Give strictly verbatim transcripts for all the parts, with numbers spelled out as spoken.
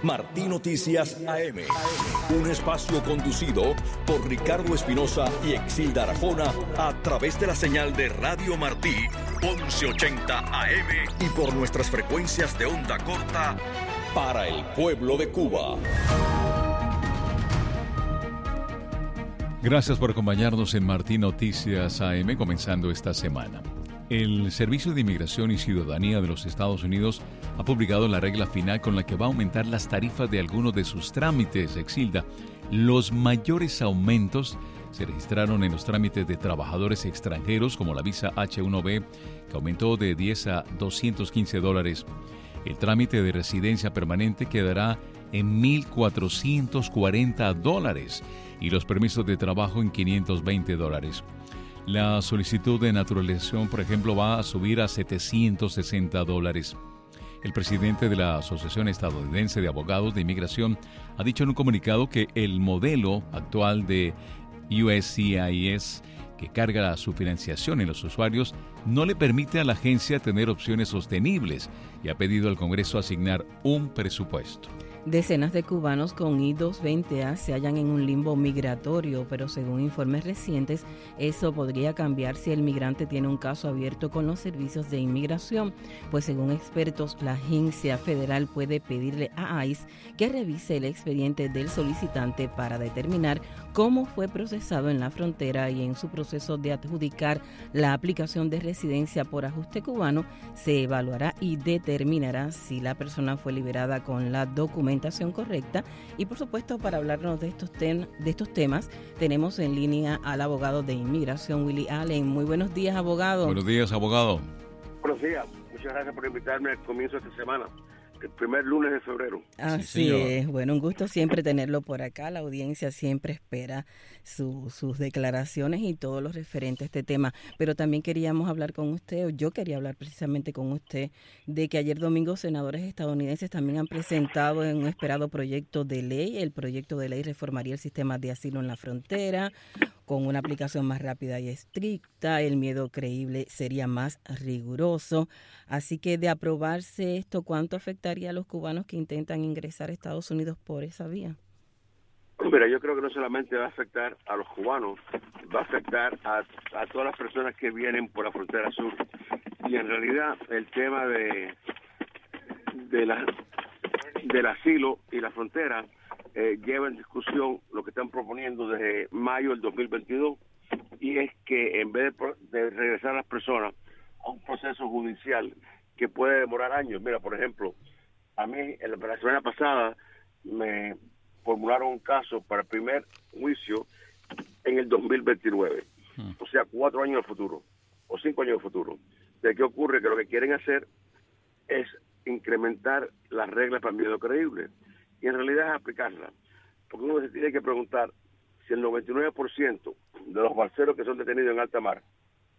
Martí Noticias A M. Un espacio conducido por Ricardo Espinosa y Exilda Arjona a través de la señal de Radio Martí once ochenta A M y por nuestras frecuencias de onda corta para el pueblo de Cuba. Gracias por acompañarnos en Martí Noticias A M comenzando esta semana. El Servicio de Inmigración y Ciudadanía de los Estados Unidos ha publicado la regla final con la que va a aumentar las tarifas de algunos de sus trámites, Exilda. Los mayores aumentos se registraron en los trámites de trabajadores extranjeros, como la visa H uno B, que aumentó de diez a doscientos quince dólares. El trámite de residencia permanente quedará en mil cuatrocientos cuarenta dólares y los permisos de trabajo en quinientos veinte dólares. La solicitud de naturalización, por ejemplo, va a subir a setecientos sesenta dólares. El presidente de la Asociación Estadounidense de Abogados de Inmigración ha dicho en un comunicado que el modelo actual de U S C I S, que carga su financiación en los usuarios, no le permite a la agencia tener opciones sostenibles y ha pedido al Congreso asignar un presupuesto. Decenas de cubanos con I dos veinte A se hallan en un limbo migratorio, pero según informes recientes, eso podría cambiar si el migrante tiene un caso abierto con los servicios de inmigración, pues según expertos, la agencia federal puede pedirle a I C E que revise el expediente del solicitante para determinar cómo fue procesado en la frontera y en su proceso de adjudicar la aplicación de residencia por ajuste cubano, se evaluará y determinará si la persona fue liberada con la documentación correcta. Y por supuesto, para hablarnos de estos, ten, de estos temas, tenemos en línea al abogado de inmigración, Willie Allen. Muy buenos días, abogado. Buenos días, abogado. Buenos días. Muchas gracias por invitarme al comienzo de esta semana, el primer lunes de febrero. Así sí, es. Bueno, un gusto siempre tenerlo por acá. La audiencia siempre espera su, sus declaraciones y todo lo referente a este tema. Pero también queríamos hablar con usted, o yo quería hablar precisamente con usted, de que ayer domingo senadores estadounidenses también han presentado un esperado proyecto de ley. El proyecto de ley reformaría el sistema de asilo en la frontera con una aplicación más rápida y estricta. El miedo creíble sería más riguroso. Así que de aprobarse esto, ¿cuánto afectaría a los cubanos que intentan ingresar a Estados Unidos por esa vía? Mira, yo creo que no solamente va a afectar a los cubanos, va a afectar a, a todas las personas que vienen por la frontera sur. Y en realidad el tema de, de la, del asilo y la frontera eh, lleva en discusión lo que están proponiendo desde mayo del dos mil veintidós, y es que en vez de, de regresar a las personas a un proceso judicial que puede demorar años. Mira, por ejemplo, a mí en la, la semana pasada me formularon un caso para el primer juicio en el dos mil veintinueve, hmm. o sea, cuatro años de futuro, o cinco años de futuro. ¿De qué ocurre? Que lo que quieren hacer es incrementar las reglas para el miedo creíble, y en realidad es aplicarlas, porque uno se tiene que preguntar si el noventa y nueve por ciento de los balseros que son detenidos en alta mar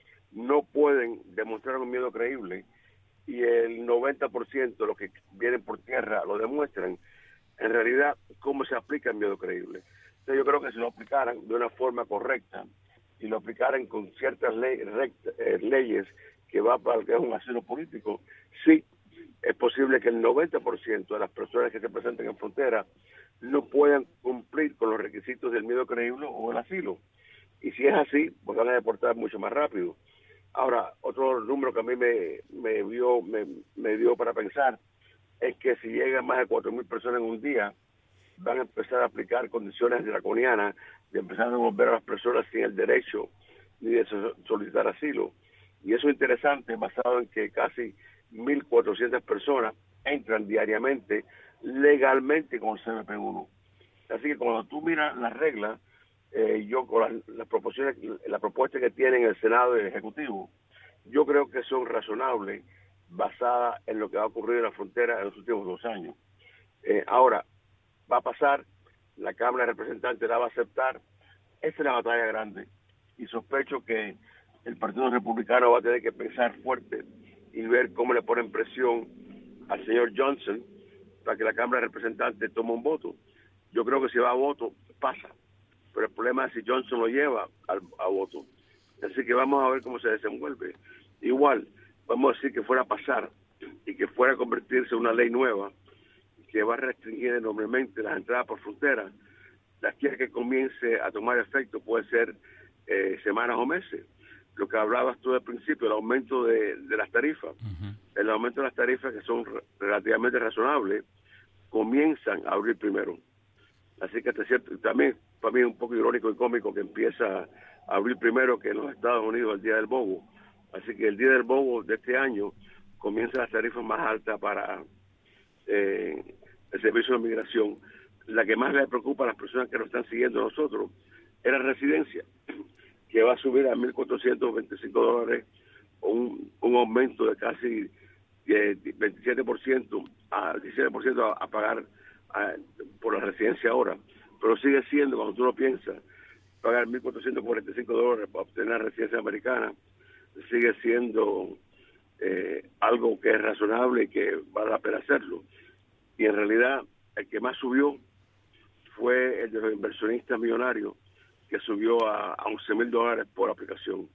no pueden demostrar un miedo creíble, y el noventa por ciento de los que vienen por tierra lo demuestran. En realidad, ¿cómo se aplica el miedo creíble? Entonces, yo creo que si lo aplicaran de una forma correcta y lo aplicaran con ciertas ley, recta, eh, leyes que va para el que es un asilo político, sí, es posible que el noventa por ciento de las personas que se presenten en frontera no puedan cumplir con los requisitos del miedo creíble o el asilo. Y si es así, pues van a deportar mucho más rápido. Ahora, otro número que a mí me, me, dio, me, me dio para pensar es que si llegan más de cuatro mil personas en un día, van a empezar a aplicar condiciones draconianas de empezar a devolver a las personas sin el derecho ni de solicitar asilo. Y eso es interesante, basado en que casi mil cuatrocientas personas entran diariamente legalmente con el C B P uno. Así que cuando tú miras las reglas, eh, yo con las, las proposiciones, la propuesta que tienen el Senado y el Ejecutivo, yo creo que son razonables, basadas en lo que ha ocurrido en la frontera en los últimos dos años. Eh, ahora, va a pasar, la Cámara de Representantes la va a aceptar. Esa es la batalla grande, y sospecho que el Partido Republicano va a tener que pensar fuerte y ver cómo le ponen presión al señor Johnson para que la Cámara de Representantes tome un voto. Yo creo que si va a voto, pasa, pero el problema es si Johnson lo lleva al, a voto. Así que vamos a ver cómo se desenvuelve. Igual, vamos a decir que fuera a pasar y que fuera a convertirse en una ley nueva, que va a restringir enormemente las entradas por frontera, de aquí a que comience a tomar efecto puede ser eh, semanas o meses. Lo que hablabas tú al principio, el aumento de, de las tarifas, uh-huh. el aumento de las tarifas que son relativamente razonables, comienzan a abrir primero. Así que hasta cierto, también para mí es un poco irónico y cómico que empieza a abrir primero que en los Estados Unidos el Día del Bobo. Así que el Día del Bobo de este año comienza las tarifas más altas para eh, el servicio de migración. La que más le preocupa a las personas que nos están siguiendo a nosotros es la residencia, que va a subir a mil cuatrocientos veinticinco dólares, un, un aumento de casi eh, veintisiete por ciento a diecisiete por ciento a, a pagar a, por la residencia ahora. Pero sigue siendo, cuando tú lo piensas, pagar mil cuatrocientos cuarenta y cinco dólares para obtener residencia americana, sigue siendo eh, algo que es razonable y que vale la pena hacerlo. Y en realidad, el que más subió fue el de los inversionistas millonarios, que subió a, a once mil dólares por aplicación.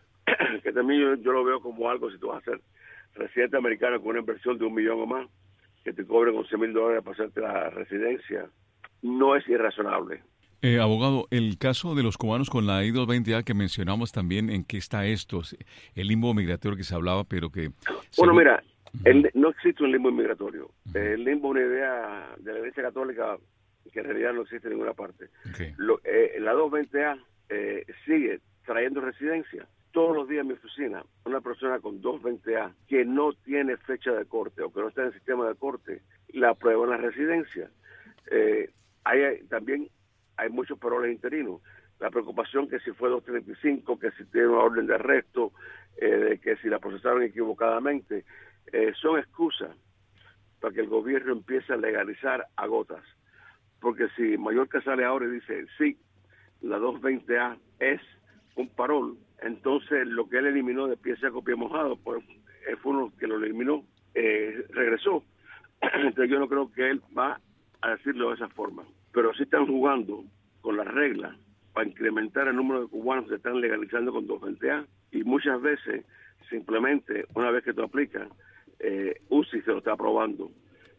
Que también yo, yo lo veo como algo, si tú vas a ser residente americano con una inversión de un millón o más, que te cobren once mil dólares para hacerte la residencia, no es irrazonable. Eh, abogado, el caso de los cubanos con la I doscientos veinte A que mencionamos también, ¿en qué está esto? El limbo migratorio que se hablaba, pero que... Bueno, según... mira, el, no existe un limbo migratorio. Uh-huh. El limbo es una idea de la Iglesia Católica que en realidad no existe en ninguna parte. Okay. Lo, eh, la doscientos veinte A eh, sigue trayendo residencia. Todos los días en mi oficina, una persona con doscientos veinte A que no tiene fecha de corte o que no está en el sistema de corte, la aprueban la residencia. Eh, hay también hay muchos paroles interinos. La preocupación que si fue doscientos treinta y cinco, que si tiene una orden de arresto, eh, que si la procesaron equivocadamente, eh, son excusas para que el gobierno empiece a legalizar a gotas. Porque si Mallorca sale ahora y dice, sí, la doscientos veinte A es un parol, entonces lo que él eliminó de pie seco, pie mojado, pues él fue uno que lo eliminó, eh, regresó. Entonces yo no creo que él va a decirlo de esa forma. Pero sí están jugando con las reglas para incrementar el número de cubanos que están legalizando con doscientos veinte A, y muchas veces simplemente una vez que tú aplicas, eh, U C I se lo está aprobando.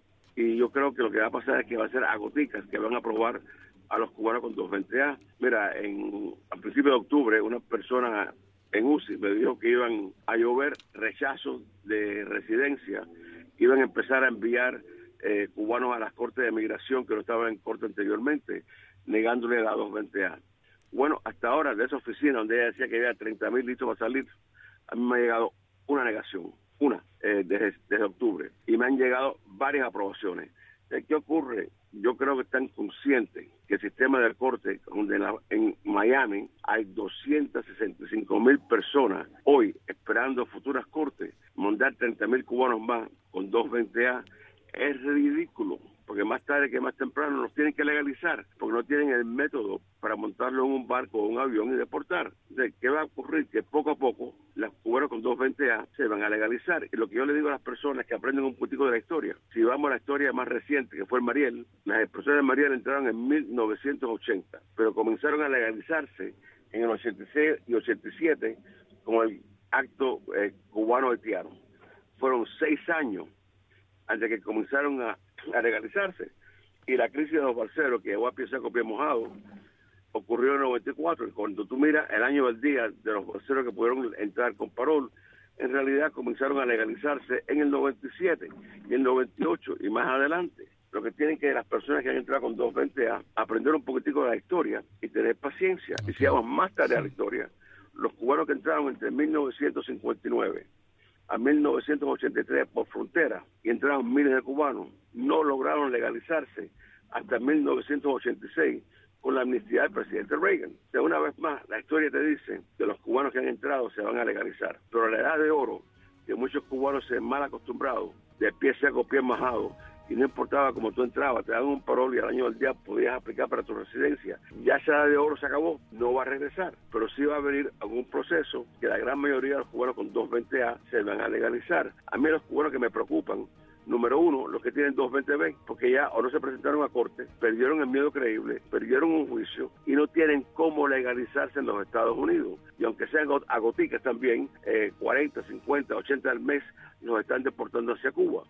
Y yo creo que lo que va a pasar es que va a ser a goticas que van a aprobar a los cubanos con doscientos veinte A. Mira, en, a principios de octubre una persona en U C I me dijo que iban a llover rechazos de residencia, iban a empezar a enviar Eh, cubanos a las cortes de migración que no estaban en corte anteriormente, negándole la doscientos veinte A. Bueno, hasta ahora de esa oficina donde ella decía que había treinta mil listos para salir, a mí me ha llegado una negación, una, eh, desde, desde octubre, y me han llegado varias aprobaciones. ¿Qué ocurre? Yo creo que están conscientes que el sistema de corte, donde en, la, en Miami hay doscientas sesenta y cinco mil personas hoy esperando futuras cortes, mandar treinta mil cubanos más con doscientos veinte A es ridículo, porque más tarde que más temprano los tienen que legalizar, porque no tienen el método para montarlo en un barco o un avión y deportar. Entonces, ¿qué va a ocurrir? Que poco a poco las cubanas con doscientos veinte A se van a legalizar. Y lo que yo le digo a las personas que aprenden un poquitico de la historia, si vamos a la historia más reciente, que fue el Mariel, las expresiones de Mariel entraron en mil novecientos ochenta, pero comenzaron a legalizarse en el ochenta y seis y ochenta y siete con el acto eh, cubano haitiano. Fueron seis años antes que comenzaron a, a legalizarse. Y la crisis de los balseros, que llegó a pie seco, pie mojado, ocurrió en el noventa y cuatro. Y cuando tú miras el año del día de los balseros que pudieron entrar con parol, en realidad comenzaron a legalizarse en el noventa y siete y el noventa y ocho y más adelante. Lo que tienen que las personas que han entrado con doscientos veinte A aprender un poquitico de la historia y tener paciencia. Y si vamos más tarde a la historia, los cubanos que entraron entre mil novecientos cincuenta y nueve a mil novecientos ochenta y tres por frontera y entraron miles de cubanos, no lograron legalizarse hasta mil novecientos ochenta y seis con la amnistía del presidente Reagan. De una vez más, la historia te dice que los cubanos que han entrado se van a legalizar, pero la edad de oro, que muchos cubanos se han mal acostumbrados, de pie seco, pie majado, y no importaba cómo tú entrabas, te daban un parol y al año del día podías aplicar para tu residencia. Ya esa edad de oro se acabó, no va a regresar, pero sí va a venir algún proceso que la gran mayoría de los cubanos con doscientos veinte A se van a legalizar. A mí los cubanos que me preocupan, número uno, los que tienen doscientos veinte B, porque ya o no se presentaron a corte, perdieron el miedo creíble, perdieron un juicio y no tienen cómo legalizarse en los Estados Unidos. Y aunque sean a goticas también, eh, cuarenta, cincuenta, ochenta al mes, los están deportando hacia Cuba.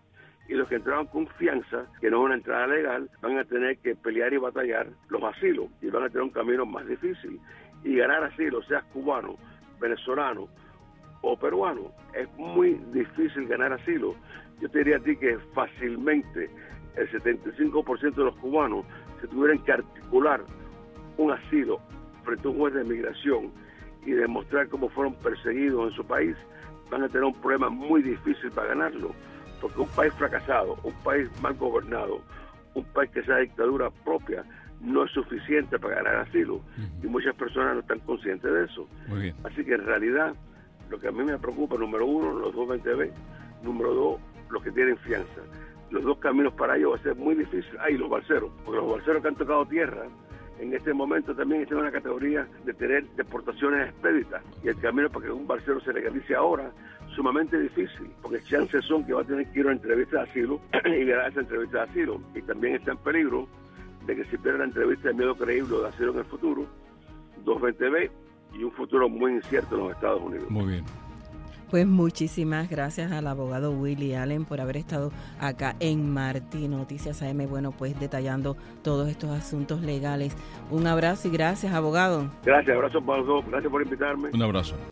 y los que entraron con fianza, que no es una entrada legal, van a tener que pelear y batallar los asilos y van a tener un camino más difícil. Y ganar asilo, seas cubano, venezolano o peruano, es muy difícil ganar asilo. Yo te diría a ti que fácilmente el setenta y cinco por ciento de los cubanos, si tuvieran que articular un asilo frente a un juez de migración y demostrar cómo fueron perseguidos en su país, van a tener un problema muy difícil para ganarlo, porque un país fracasado, un país mal gobernado, un país que sea dictadura propia, no es suficiente para ganar asilo, uh-huh. y muchas personas no están conscientes de eso. Muy bien. Así que en realidad, lo que a mí me preocupa, número uno, los dos veinte B, número dos, los que tienen fianza. Los dos caminos para ellos va a ser muy difícil. Ah, y los balseros, porque los balseros que han tocado tierra, en este momento también están en la categoría de tener deportaciones expeditas, y el camino para que un balsero se legalice ahora sumamente difícil, porque chances son que va a tener que ir a una entrevista de asilo y ganar esa entrevista de asilo, y también está en peligro de que si pierde la entrevista de miedo creíble de asilo en el futuro, dos veinte B y un futuro muy incierto en los Estados Unidos. Muy bien. Pues muchísimas gracias al abogado Willie Allen por haber estado acá en Martí Noticias A M, bueno, pues detallando todos estos asuntos legales. Un abrazo y gracias, abogado. Gracias, abrazo para los dos, gracias por invitarme. Un abrazo.